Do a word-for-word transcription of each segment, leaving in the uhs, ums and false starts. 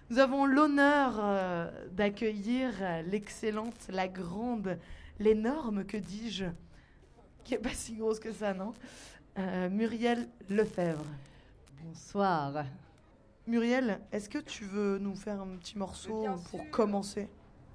Nous avons l'honneur euh, d'accueillir euh, l'excellente, la grande, l'énorme, que dis-je, qui n'est pas si grosse que ça, non euh, Muriel Lefebvre. Bonsoir. Muriel, est-ce que tu veux nous faire un petit morceau Bien pour sûr. commencer?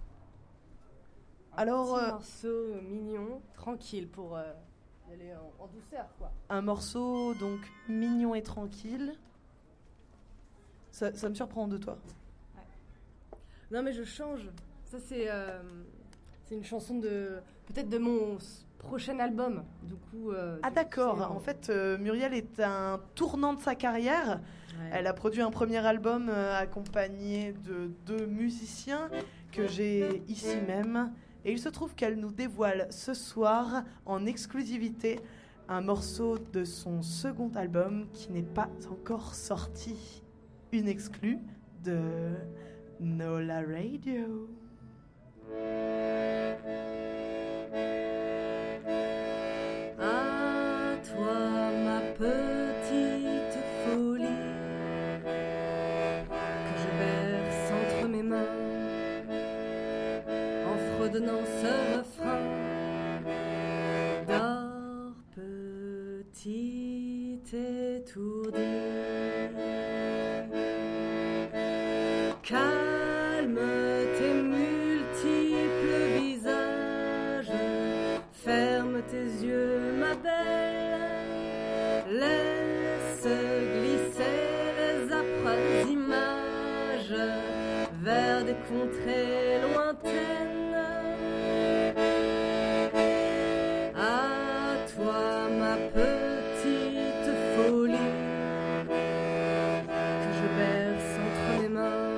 Un Alors, petit euh, morceau mignon, tranquille, pour euh, y aller en, en douceur, quoi. un morceau donc mignon et tranquille. Ça, ça me surprend de toi. Non, mais je change. Ça, c'est, euh, c'est une chanson de peut-être de mon s- prochain album. Du coup. Euh, Ah c'est- d'accord, c'est, en euh, fait euh, Muriel est un tournant de sa carrière. ouais. Elle a produit un premier album euh, accompagné de deux musiciens que j'ai ici même. Et il se trouve qu'elle nous dévoile ce soir en exclusivité un morceau de son second album qui n'est pas encore sorti. Une exclue de Nola Radio. À toi, ma petite folie, que je berce entre mes mains, en fredonnant ce refrain. Dors, petite étourdie, calme tes multiples visages, ferme tes yeux, ma belle, laisse glisser les âpres images vers des contrées lointaines. À toi, ma petite folie, que je berce entre mes mains,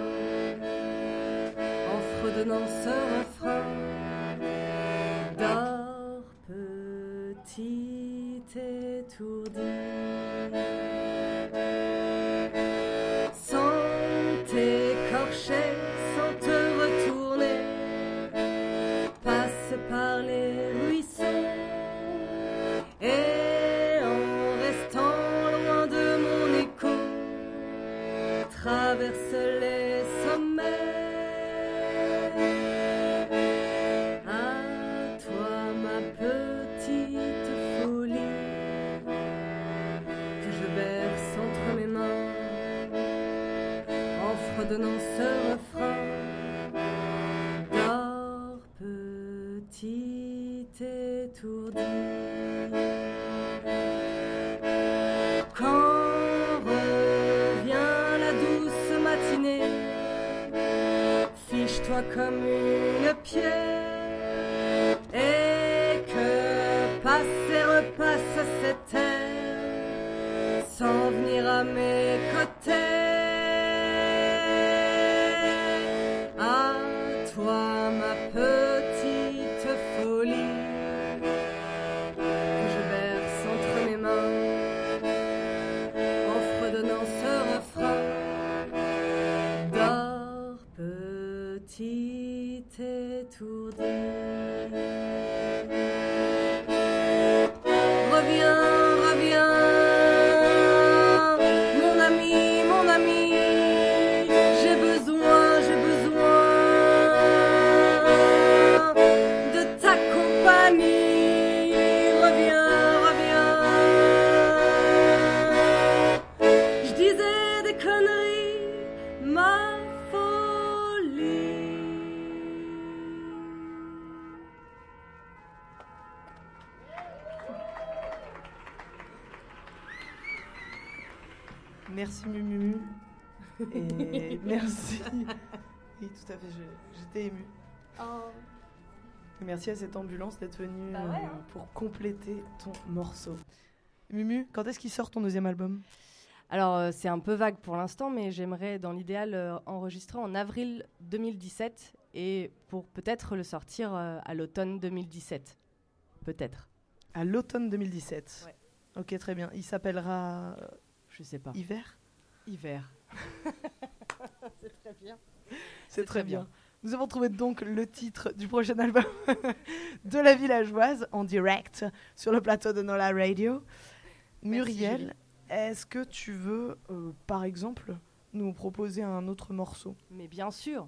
en fredonnant ce refrain. Dors, petite étourdie, sans t'écorcher, sans te retourner, passe par les ruisseaux, et en restant loin de mon écho, traverse les sommets. À toi, ma petite folie, que je berce entre mes mains, en fredonnant ce refrain. Dors, petite étourdie. Quand revient la douce matinée, fiche-toi comme une pierre, et que passe et repasse cette terre sans venir à mes côtés. À toi, ma petite folie, que je berce entre mes mains, en fredonnant ce refrain. Dors, petite étourdie. Reviens, reviens, mon ami, mon ami, j'ai besoin, j'ai besoin de ta compagnie. Reviens, reviens. Je disais des conneries, ma folie. Merci Mumu. Et merci. Oui, tout à fait, je- j'étais émue. Et merci à cette ambulance d'être venue Bah ouais, hein. euh, pour compléter ton morceau. Mumu, quand est-ce qu'il sort ton deuxième album? Alors, euh, c'est un peu vague pour l'instant, mais j'aimerais, dans l'idéal, euh, enregistrer en avril deux mille dix-sept et pour peut-être le sortir euh, à l'automne deux mille dix-sept. Peut-être. À l'automne deux mille dix-sept. Ouais. Ok, très bien. Il s'appellera euh, Je sais pas. Hiver? Hiver. C'est très bien. C'est très bien. Nous avons trouvé donc le titre du prochain album de La Villageoise en direct sur le plateau de Nola Radio. Merci, Muriel, Julie. est-ce que tu veux, euh, par exemple, nous proposer un autre morceau? Mais bien sûr.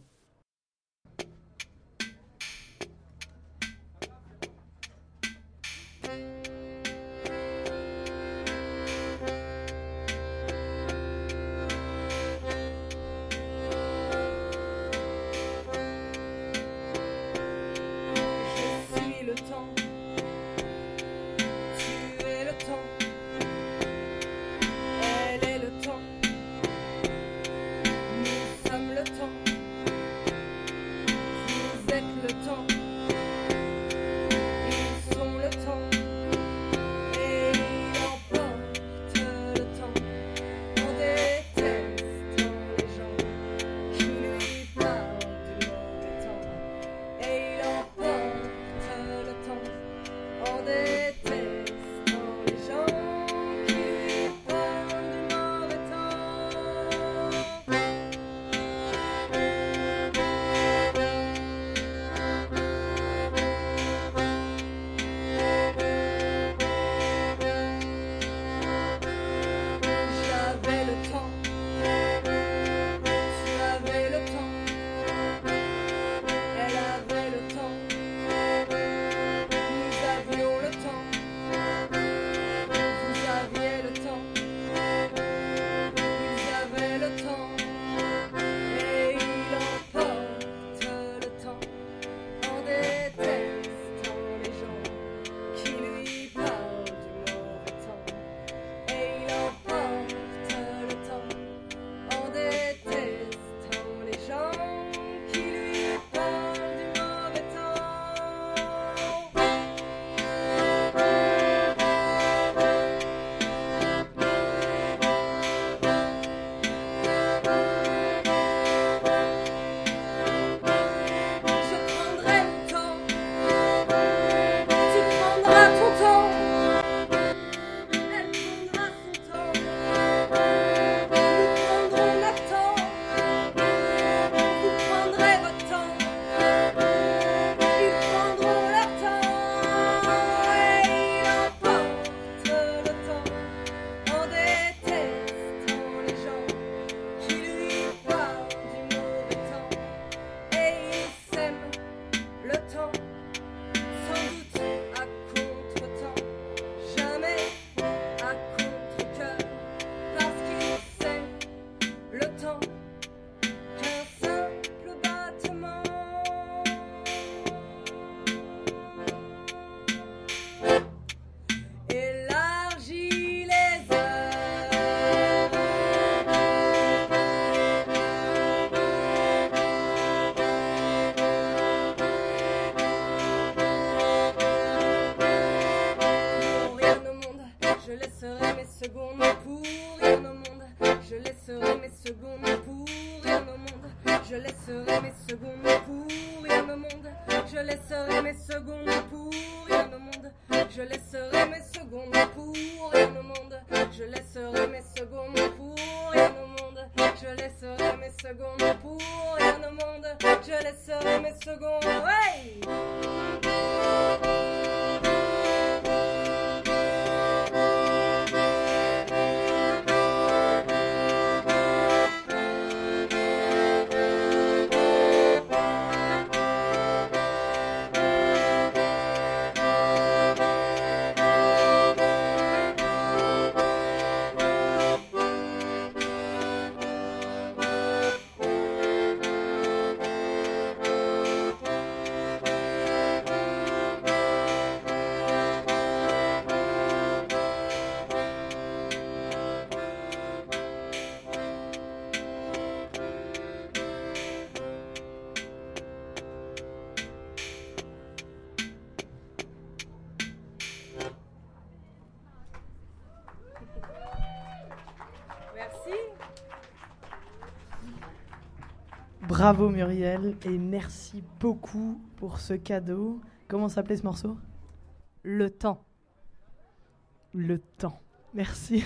Bravo Muriel et merci beaucoup pour ce cadeau. Comment s'appelait ce morceau? Le temps. Le temps. Merci.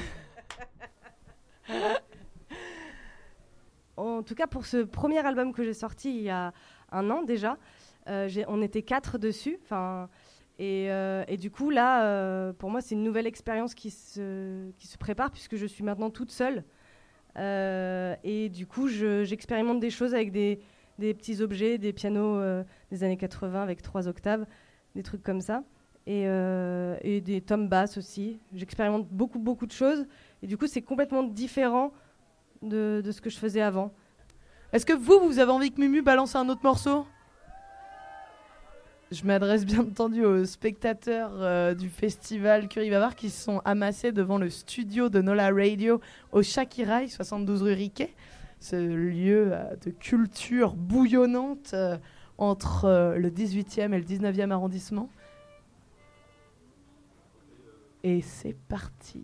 En tout cas, pour ce premier album que j'ai sorti il y a un an déjà, euh, j'ai, on était quatre dessus. Et, euh, et du coup, là, euh, pour moi, c'est une nouvelle expérience qui se, qui se prépare puisque je suis maintenant toute seule Euh, et du coup, je, j'expérimente des choses avec des, des petits objets, des pianos euh, des années quatre-vingts avec trois octaves, des trucs comme ça. Et, euh, et des tomes basses aussi. J'expérimente beaucoup, beaucoup de choses. Et du coup, c'est complètement différent de, de ce que je faisais avant. Est-ce que vous, vous avez envie que Mumu balance un autre morceau ? Je m'adresse bien entendu aux spectateurs euh, du festival Curie Bavard qui se sont amassés devant le studio de Nola Radio au Shakirai, soixante-douze rue Riquet. Ce lieu euh, de culture bouillonnante euh, entre euh, le dix-huitième et le dix-neuvième arrondissement. Et c'est parti.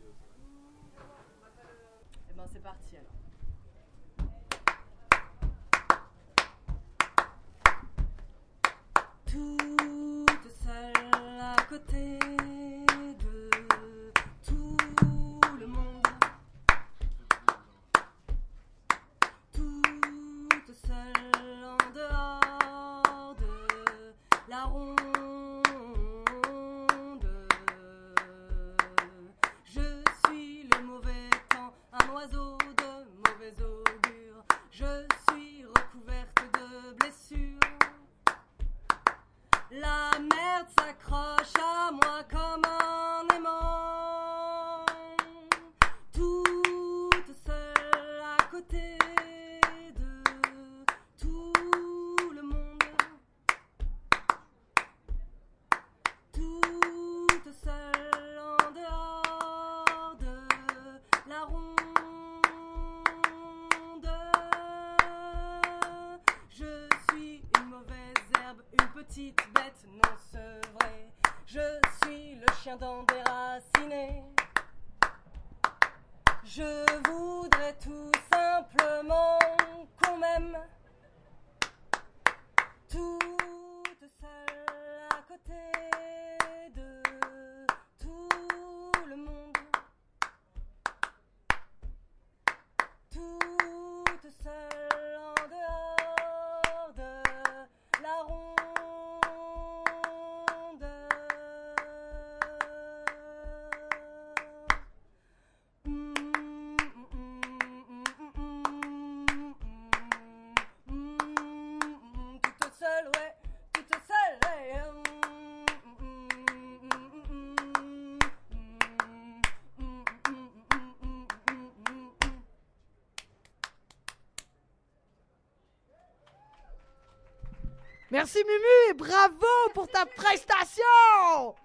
Eh ben, c'est parti alors. Toute seule à côté de tout le monde, toute seule en dehors de la ronde. Je suis le mauvais temps, un oiseau de mauvais augure. Je suis recouverte de blessures. La merde s'accroche à moi comme un aimant. Toute seule à côté de tout le monde. Toute seule en dehors de la ronde. Je suis une mauvaise herbe, une petite bête non sevrée. Je suis le chien déraciné. Je voudrais tout simplement qu'on m'aime. Toute seule à côté de tout le monde. Toute seule en dehors de la ronde. Toute seule, ouais, toute seule, ouais. Merci Mumu et bravo pour ta prestation.